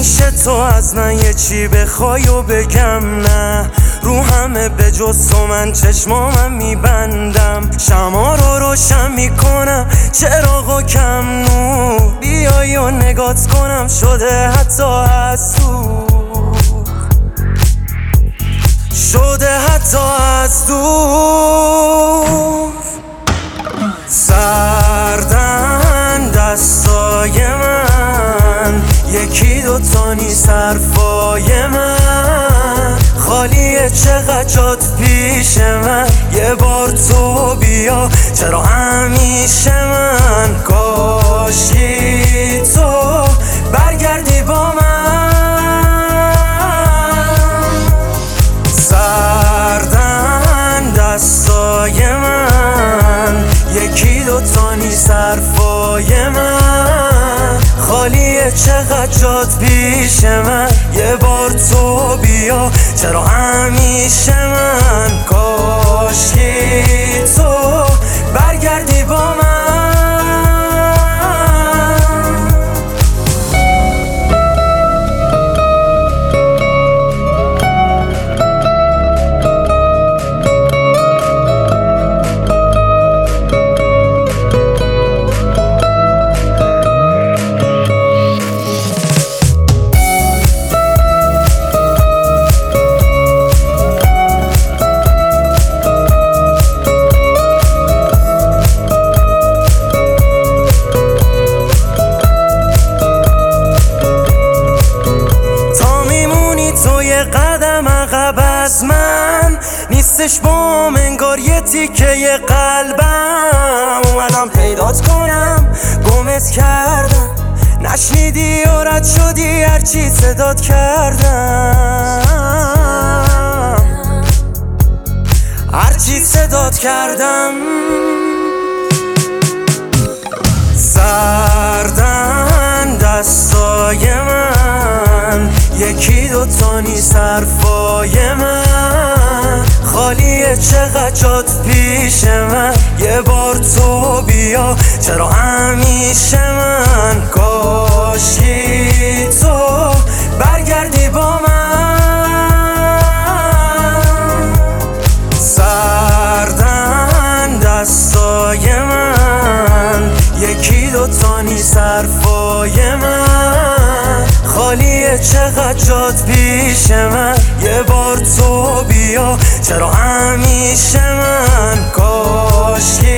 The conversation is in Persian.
میشه تو از من یه چی بخوای و بگم نه؟ رو همه به جز تو من چشمامم میبندم، شما رو روشن میکنم چراغو کم نور، بیای و نگات کنم شده حتی از دور، شده حتی از دور. سردن دستای من، یکی دوتا نیست حرفای من، خالیه چقدر جات پیش من، یه بار تو بیا چرا همیشه من، کاشکی تو برگردی با من. سردن دستای من، یکی دوتا نیست حرفای من، خالیه چقدر جات پیش من، یه بار تو بیا چرا همیشه من، کاشکی تو برگردی با من. قدم عقب از من نیستش بام، انگار یه تیکه قلبم، اومدم پیدات کنم گمت کردم، نشنیدی و رد شدی هرچی صدات کردم، هرچی صدات کردم. سردن دستای من، یکی دوتا نیست حرفای من، خالیه چقدر جات پیش من، یه بار تو بیا چرا همیشه من، کاشکی تو برگردی با من. سردن دستای من، یکی دوتا نیست حرفای من، خالیه چقدر جات پیش من، یه بار تو بیا چرا همیشه من، کاشکی